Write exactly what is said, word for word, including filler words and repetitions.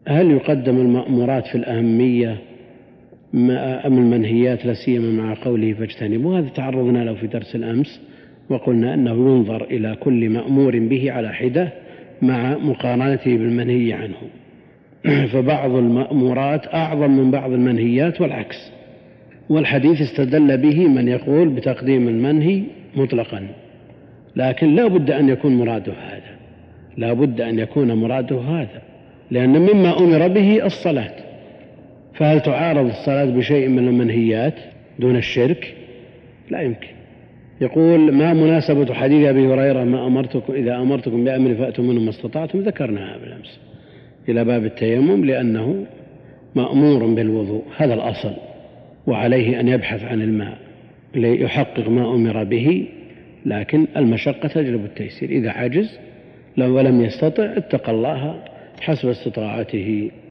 هل يقدم المأمورات في الأهمية أم المنهيات لا سيما مع قوله فاجتنبوا؟ هذا تعرضنا له في درس الأمس وقلنا أنه ينظر إلى كل مأمور به على حدة مع مقارنته بالمنهي عنه، فبعض المأمورات أعظم من بعض المنهيات والعكس، والحديث استدل به من يقول بتقديم المنهي مطلقا، لكن لا بد أن يكون مراده هذا، لا بد أن يكون مراده هذا، لأن مما أمر به الصلاة، فهل تعارض الصلاة بشيء من المنهيات دون الشرك؟ لا يمكن. يقول ما مناسبة حديث أبي هريرة ما أمرتكم إذا أمرتكم بأمر فأتوا منه ما استطعتم؟ ذكرناها بالأمس إلى باب التيمم، لأنه مأمور بالوضوء، هذا الأصل، وعليه أن يبحث عن الماء ليحقق ما أمر به، لكن المشقة تجلب التيسير، إذا عجز لو ولم يستطع اتقى الله حسب استطاعته.